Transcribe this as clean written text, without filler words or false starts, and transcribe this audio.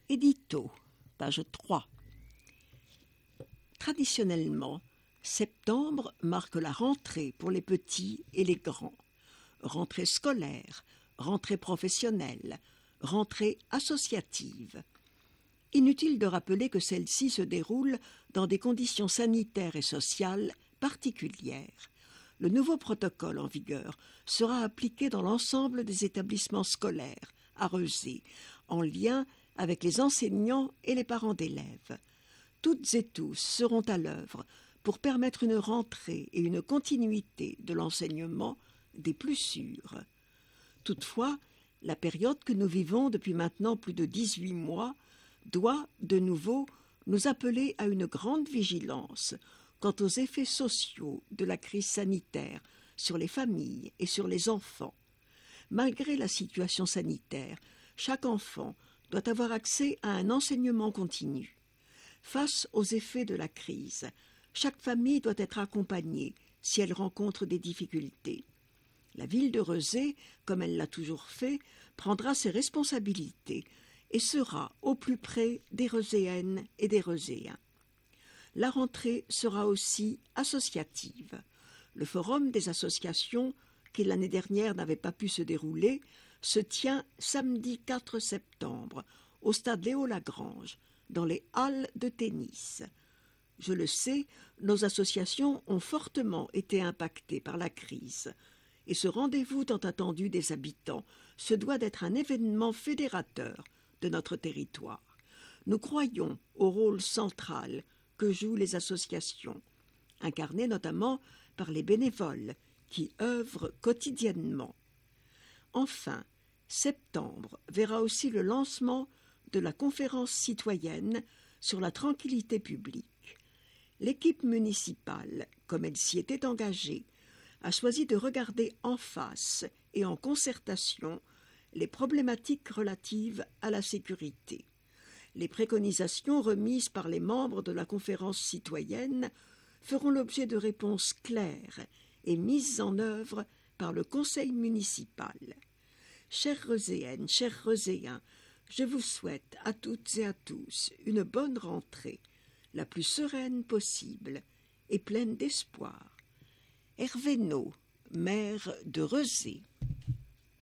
Édito, page 3. Traditionnellement, septembre marque la rentrée pour les petits et les grands. Rentrée scolaire, rentrée professionnelle, rentrée associative. Inutile de rappeler que celle-ci se déroule dans des conditions sanitaires et sociales particulières. Le nouveau protocole en vigueur sera appliqué dans l'ensemble des établissements scolaires à Rezé, en lien avec les enseignants et les parents d'élèves. Toutes et tous seront à l'œuvre pour permettre une rentrée et une continuité de l'enseignement des plus sûrs. Toutefois, la période que nous vivons depuis maintenant plus de 18 mois doit, de nouveau, nous appeler à une grande vigilance quant aux effets sociaux de la crise sanitaire sur les familles et sur les enfants. Malgré la situation sanitaire, chaque enfant doit avoir accès à un enseignement continu. Face aux effets de la crise, chaque famille doit être accompagnée si elle rencontre des difficultés. La ville de Rezé, comme elle l'a toujours fait, prendra ses responsabilités et sera au plus près des Rezéennes et des Rezéens. La rentrée sera aussi associative. Le forum des associations, qui l'année dernière n'avait pas pu se dérouler, se tient samedi 4 septembre au stade Léo-Lagrange, dans les halles de tennis. Je le sais, nos associations ont fortement été impactées par la crise, et ce rendez-vous tant attendu des habitants se doit d'être un événement fédérateur de notre territoire. Nous croyons au rôle central que jouent les associations, incarnées notamment par les bénévoles qui œuvrent quotidiennement. Enfin, septembre verra aussi le lancement de la conférence citoyenne sur la tranquillité publique. L'équipe municipale, comme elle s'y était engagée, a choisi de regarder en face et en concertation les problématiques relatives à la sécurité. Les préconisations remises par les membres de la conférence citoyenne feront l'objet de réponses claires et mises en œuvre par le conseil municipal. Chères Rezéennes, chers Rezéens, je vous souhaite à toutes et à tous une bonne rentrée, la plus sereine possible et pleine d'espoir. Hervé Naud, maire de Rezé.